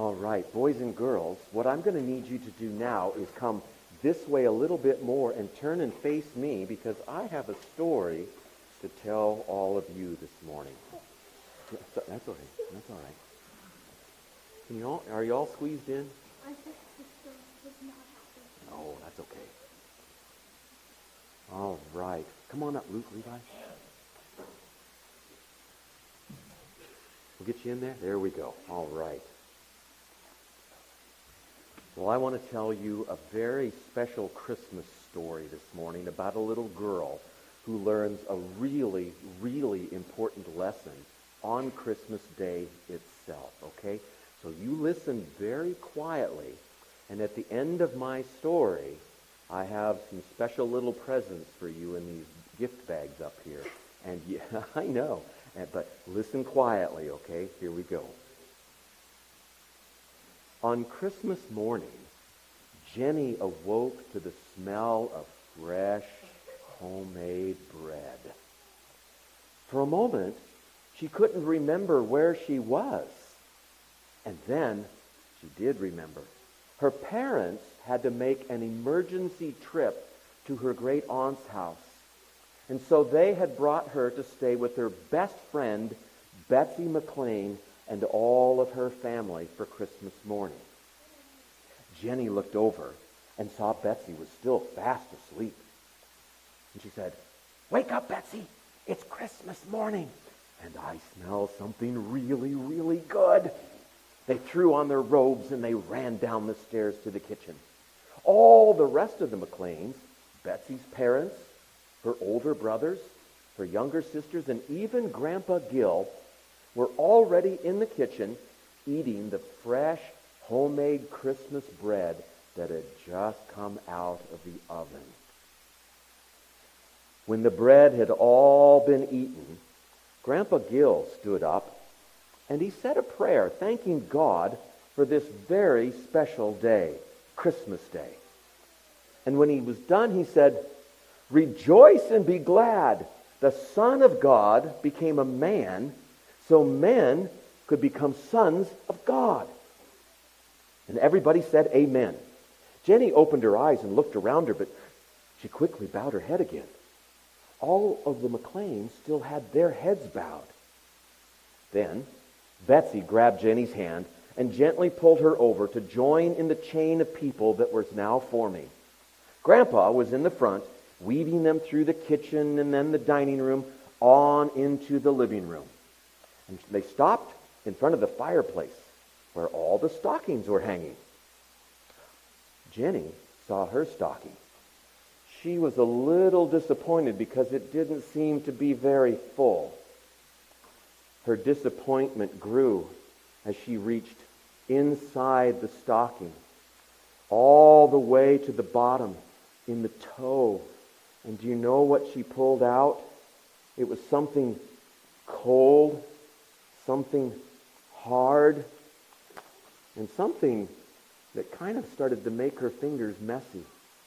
All right, boys and girls, what I'm going to need you to do now is come this way a little bit more and turn and face me because I have a story to tell all of you this morning. That's okay. That's all right. Are you all squeezed in? I think Sister was not happy. Oh, that's okay. All right. Come on up, Luke, Levi. We'll get you in there. There we go. All right. Well, I want to tell you a very special Christmas story this morning about a little girl who learns a really, really important lesson on Christmas Day itself, okay? So you listen very quietly, and at the end of my story, I have some special little presents for you in these gift bags up here. And yeah, I know, but listen quietly, okay? Here we go. On Christmas morning, Jenny awoke to the smell of fresh, homemade bread. For a moment, she couldn't remember where she was. And then she did remember. Her parents had to make an emergency trip to her great aunt's house. And so they had brought her to stay with her best friend, Betsy McLean, and all of her family for Christmas morning. Jenny looked over and saw Betsy was still fast asleep. And she said, "Wake up, Betsy. It's Christmas morning, and I smell something really, really good." They threw on their robes and they ran down the stairs to the kitchen. All the rest of the McLeans, Betsy's parents, her older brothers, her younger sisters, and even Grandpa Gil were already in the kitchen eating the fresh, homemade Christmas bread that had just come out of the oven. When the bread had all been eaten, Grandpa Gil stood up and he said a prayer thanking God for this very special day, Christmas Day. And when he was done, he said, "Rejoice and be glad. The Son of God became a man so men could become sons of God." And everybody said amen. Jenny opened her eyes and looked around her, but she quickly bowed her head again. All of the McLeans still had their heads bowed. Then Betsy grabbed Jenny's hand and gently pulled her over to join in the chain of people that was now forming. Grandpa was in the front, weaving them through the kitchen and then the dining room on into the living room. And they stopped in front of the fireplace where all the stockings were hanging. Jenny saw her stocking. She was a little disappointed because it didn't seem to be very full. Her disappointment grew as she reached inside the stocking, all the way to the bottom in the toe. And do you know what she pulled out? It was something cold, something hard, and something that kind of started to make her fingers messy.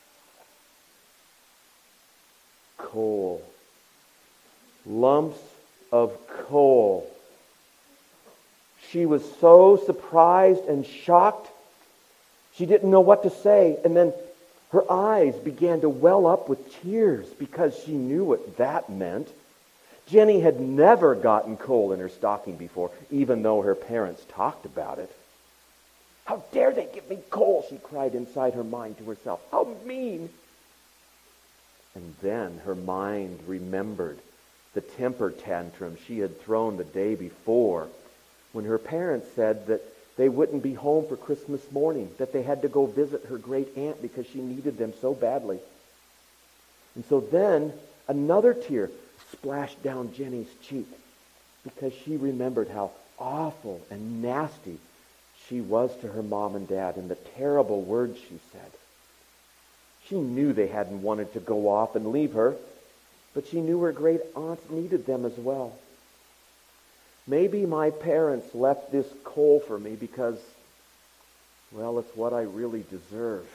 Coal. Lumps of coal. She was so surprised and shocked, she didn't know what to say. And then her eyes began to well up with tears because she knew what that meant. Jenny had never gotten coal in her stocking before, even though her parents talked about it. "How dare they give me coal?" she cried inside her mind to herself. "How mean!" And then her mind remembered the temper tantrum she had thrown the day before when her parents said that they wouldn't be home for Christmas morning, that they had to go visit her great aunt because she needed them so badly. And so then another tear splashed down Jenny's cheek because she remembered how awful and nasty she was to her mom and dad and the terrible words she said. She knew they hadn't wanted to go off and leave her, but she knew her great aunt needed them as well. Maybe my parents left this coal for me because, well, it's what I really deserve.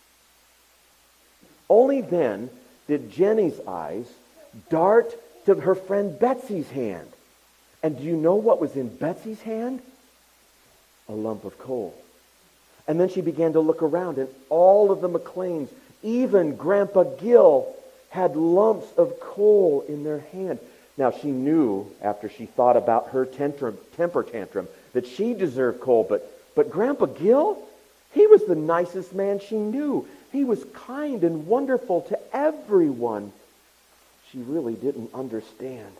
Only then did Jenny's eyes dart to her friend Betsy's hand. And do you know what was in Betsy's hand? a lump of coal. And then she began to look around, and all of the McLeans, even Grandpa Gill, had lumps of coal in their hand. Now she knew, after she thought about her temper tantrum, that she deserved coal, but Grandpa Gill, he was the nicest man she knew. He was kind and wonderful to everyone. She really didn't understand.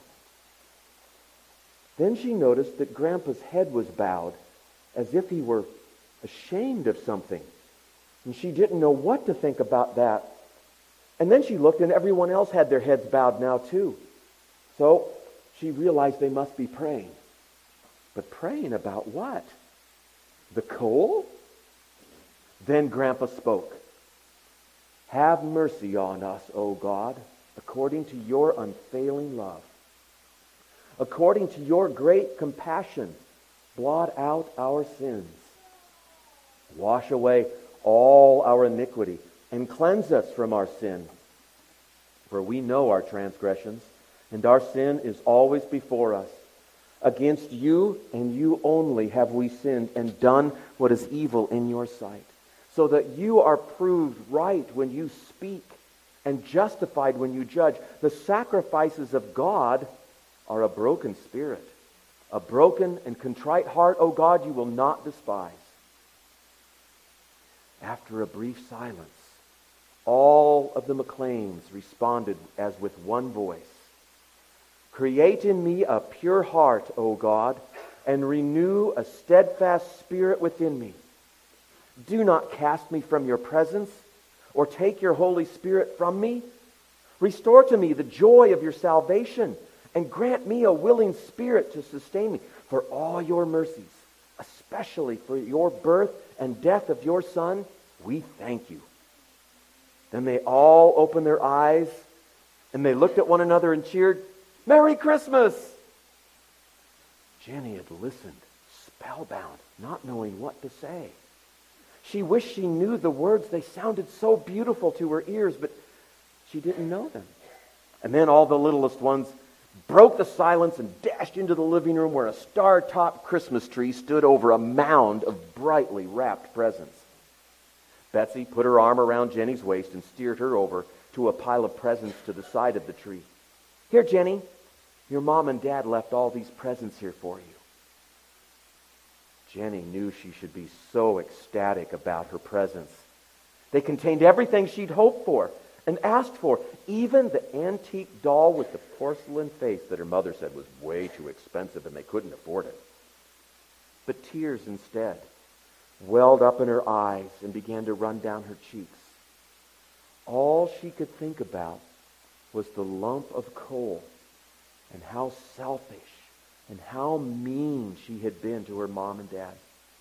Then she noticed that Grandpa's head was bowed, as if he were ashamed of something. And she didn't know what to think about that. And then she looked, and everyone else had their heads bowed now too. So she realized they must be praying. But praying about what? The coal? Then Grandpa spoke. Have mercy on us, O God, according to your unfailing love. According to your great compassion, blot out our sins. Wash away all our iniquity and cleanse us from our sin. For we know our transgressions, and our sin is always before us. Against you and you only have we sinned and done what is evil in your sight, so that you are proved right when you speak and justified when you judge. The sacrifices of God are a broken spirit. A broken and contrite heart, O God, you will not despise. After a brief silence, all of the McLeans responded as with one voice. Create in me a pure heart, O God, and renew a steadfast spirit within me. Do not cast me from your presence, or take your Holy Spirit from me. Restore to me the joy of your salvation, and grant me a willing spirit to sustain me. For all your mercies, especially for your birth and death of your Son, we thank you. Then they all opened their eyes, and they looked at one another and cheered, Merry Christmas! Jenny had listened, spellbound, not knowing what to say. She wished she knew the words. They sounded so beautiful to her ears, but she didn't know them. And then all the littlest ones broke the silence and dashed into the living room where a star-topped Christmas tree stood over a mound of brightly wrapped presents. Betsy put her arm around Jenny's waist and steered her over to a pile of presents to the side of the tree. Here, Jenny, your mom and dad left all these presents here for you. Jenny knew she should be so ecstatic about her presents. They contained everything she'd hoped for and asked for, even the antique doll with the porcelain face that her mother said was way too expensive and they couldn't afford it. But tears instead welled up in her eyes and began to run down her cheeks. All she could think about was the lump of coal and how selfish and how mean she had been to her mom and dad.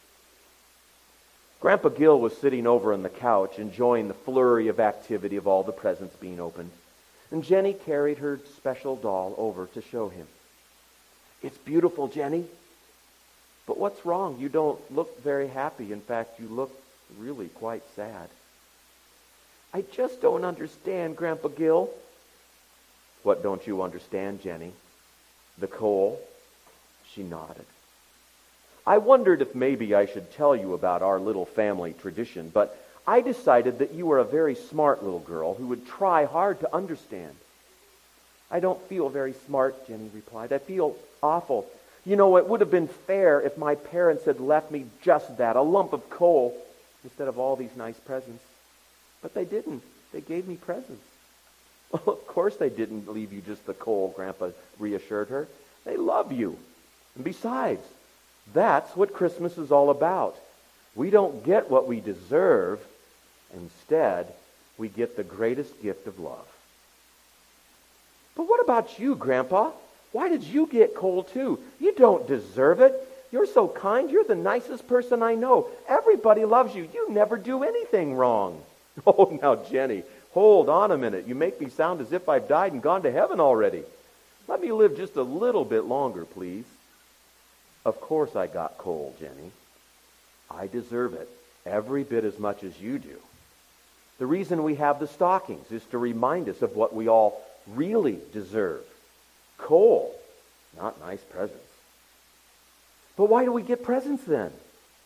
Grandpa Gill was sitting over on the couch enjoying the flurry of activity of all the presents being opened, and Jenny carried her special doll over to show him. It's beautiful, Jenny. But what's wrong? You don't look very happy. In fact, you look really quite sad. I just don't understand, Grandpa Gill. What don't you understand, Jenny? The coal? She nodded. I wondered if maybe I should tell you about our little family tradition, but I decided that you were a very smart little girl who would try hard to understand. I don't feel very smart, Jenny replied. I feel awful. You know, it would have been fair if my parents had left me just that, a lump of coal, instead of all these nice presents. But they didn't. They gave me presents. Well, of course they didn't leave you just the coal, Grandpa reassured her. They love you. And besides, that's what Christmas is all about. We don't get what we deserve. Instead, we get the greatest gift of love. But what about you, Grandpa? Why did you get coal too? You don't deserve it. You're so kind. You're the nicest person I know. Everybody loves you. You never do anything wrong. Oh, now, Jenny, hold on a minute. You make me sound as if I've died and gone to heaven already. Let me live just a little bit longer, please. Of course I got coal, Jenny. I deserve it every bit as much as you do. The reason we have the stockings is to remind us of what we all really deserve. Coal, not nice presents. But why do we get presents then?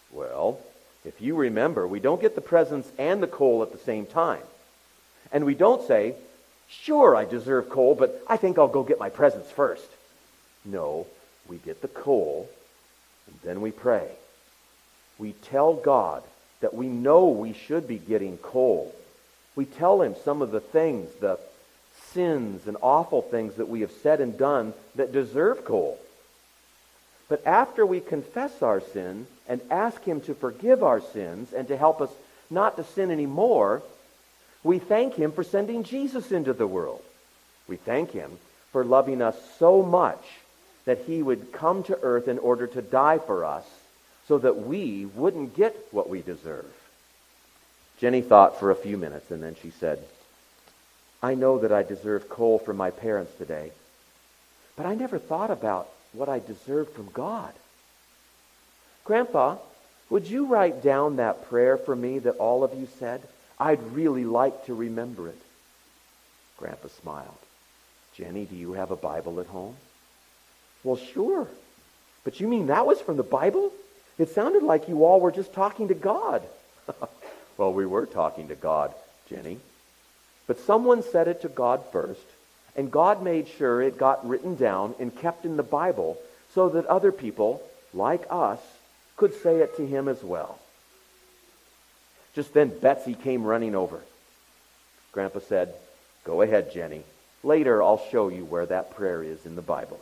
Well, if you remember, we don't get the presents and the coal at the same time. And we don't say, sure, I deserve coal, but I think I'll go get my presents first. No, we get the coal, and then we pray. We tell God that we know we should be getting coal. We tell him some of the things, the sins and awful things that we have said and done that deserve coal. But after we confess our sin and ask him to forgive our sins and to help us not to sin anymore, we thank him for sending Jesus into the world. We thank him for loving us so much that he would come to earth in order to die for us so that we wouldn't get what we deserve. Jenny thought for a few minutes, and then she said, I know that I deserve coal from my parents today, but I never thought about what I deserved from God. Grandpa, would you write down that prayer for me that all of you said? I'd really like to remember it. Grandpa smiled. Jenny, do you have a Bible at home? Well, sure. But you mean that was from the Bible? It sounded like you all were just talking to God. Well, we were talking to God, Jenny. But someone said it to God first, and God made sure it got written down and kept in the Bible so that other people, like us, could say it to him as well. Just then Betsy came running over. Grandpa said, go ahead, Jenny. Later I'll show you where that prayer is in the Bible.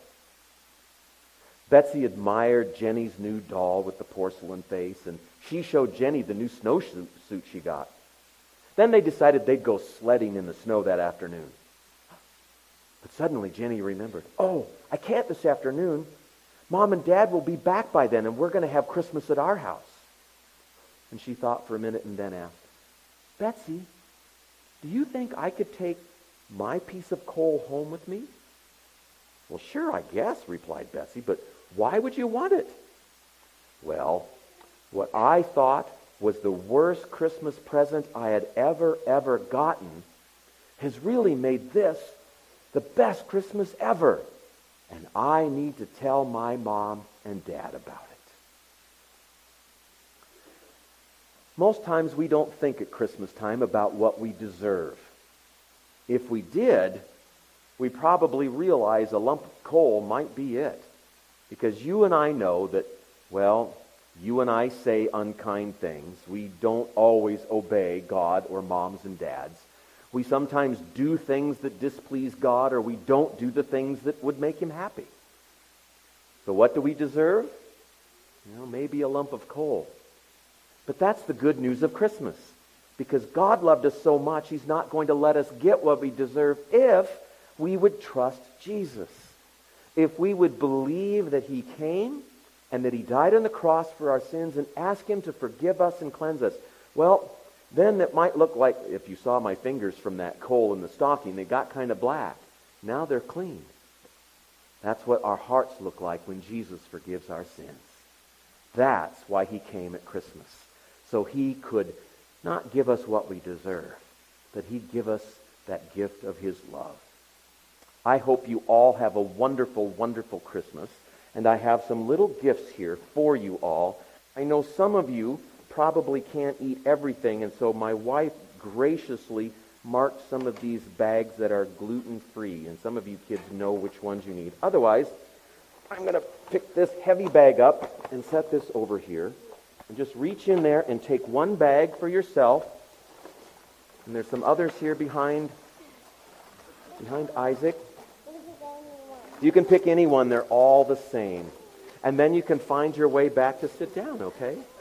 Betsy admired Jenny's new doll with the porcelain face, and she showed Jenny the new snowsuit she got. Then they decided they'd go sledding in the snow that afternoon. But suddenly Jenny remembered, oh, I can't this afternoon. Mom and Dad will be back by then, and we're going to have Christmas at our house. And she thought for a minute and then asked, Betsy, do you think I could take my piece of coal home with me? Well, sure, I guess, replied Betsy, but why would you want it? Well, what I thought was the worst Christmas present I had ever gotten has really made this the best Christmas ever. And I need to tell my mom and dad about it. Most times we don't think at Christmas time about what we deserve. If we did, we probably realize a lump of coal might be it. Because you and I know that, well, you and I say unkind things. We don't always obey God or moms and dads. We sometimes do things that displease God, or we don't do the things that would make him happy. So what do we deserve? Maybe a lump of coal. But that's the good news of Christmas. Because God loved us so much, he's not going to let us get what we deserve if we would trust Jesus. If we would believe that he came and that he died on the cross for our sins and ask him to forgive us and cleanse us. Well, then it might look like, if you saw my fingers from that coal in the stocking, they got kind of black. Now they're clean. That's what our hearts look like when Jesus forgives our sins. That's why he came at Christmas. So he could not give us what we deserve, but he'd give us that gift of his love. I hope you all have a wonderful, wonderful Christmas, and I have some little gifts here for you all. I know some of you probably can't eat everything, and so my wife graciously marked some of these bags that are gluten-free, and some of you kids know which ones you need. Otherwise, I'm going to pick this heavy bag up and set this over here, and just reach in there and take one bag for yourself, and there's some others here behind Isaac. You can pick any one. They're all the same. And then you can find your way back to sit down, okay?